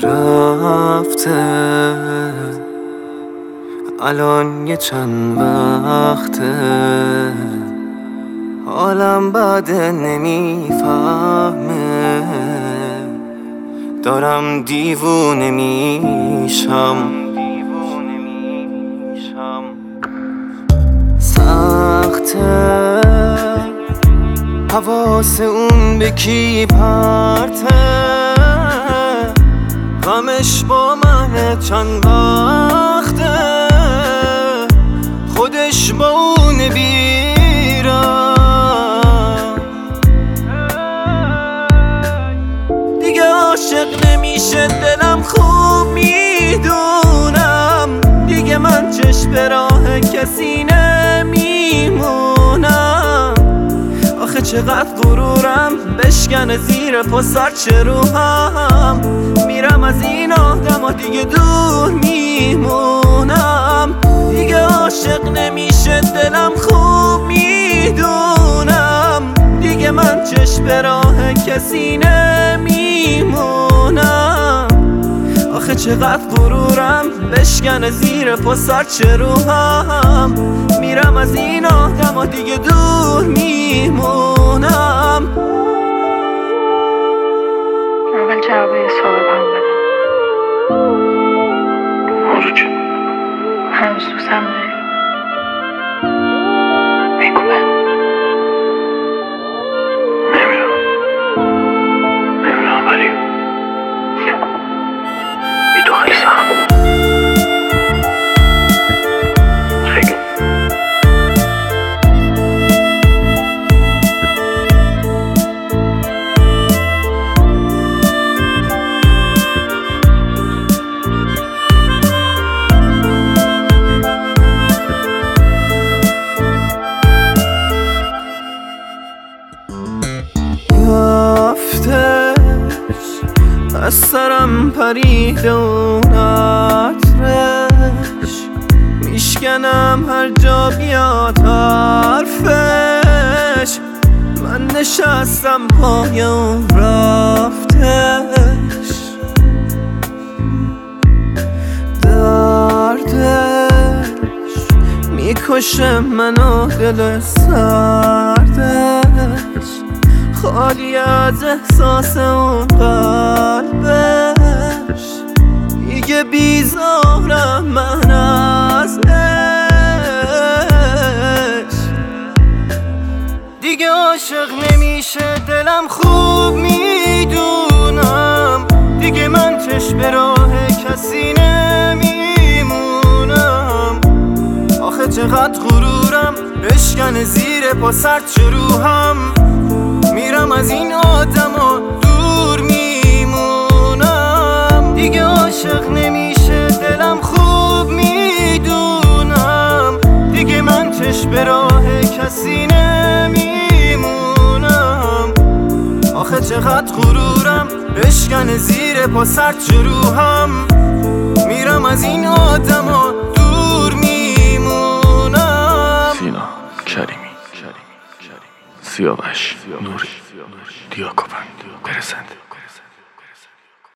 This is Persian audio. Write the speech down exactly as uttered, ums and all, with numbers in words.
رفته الان یه چند وقته حالم بده نمیفهمه دارم دیوونه میشم سخته حواس اون به کی پرته غمش با من چند وقته خودش با اون بیرم دیگه عاشق نمیشه دلم خوب میدونم دیگه من چشم به راه کسی نمیمونم آخه چقدر غرورم بشکنه زیر پا سرچه روحم میرم از این آدم دیگه دور میمونم دیگه عاشق نمیشه دلم خوب میدونم دیگه من چشم به راه کسی نمیمونم آخه چقدر غرورم بشکنه زیر پا سرچه روحم میرم از این آدم دیگه دور میمونم اول جواب یه سوال هم بدم موضوع چه؟ هنوز دوستم داری؟ بگو من نمیدونم نمیدونم ولی بی تو خیلی سخت خیلی از سرم پرید اون عطرش میشکنم هر جا بیاد حرفش من نشستم پای اون رفتش دردش میکشه منو دل سردش خالی از احساس اون قلبش دیگه بیزارم من از عشق دیگه عاشق نمیشه دلم خوب میدونم دیگه من چشم به راه کسی نمیمونم آخه چقدر غرورم بشکنه زیر پا سرچه روحم میرم از این آدم ها دور میمونم دیگه عاشق نمیشه دلم خوب میدونم دیگه من چشم به راه کسی نمیمونم آخه چقدر غرورم بشکنه زیر پا سرچه روحم میرم از این آدم ها دور میمونم سینا کریمی سیاوش نوری دیاکوبند برسنده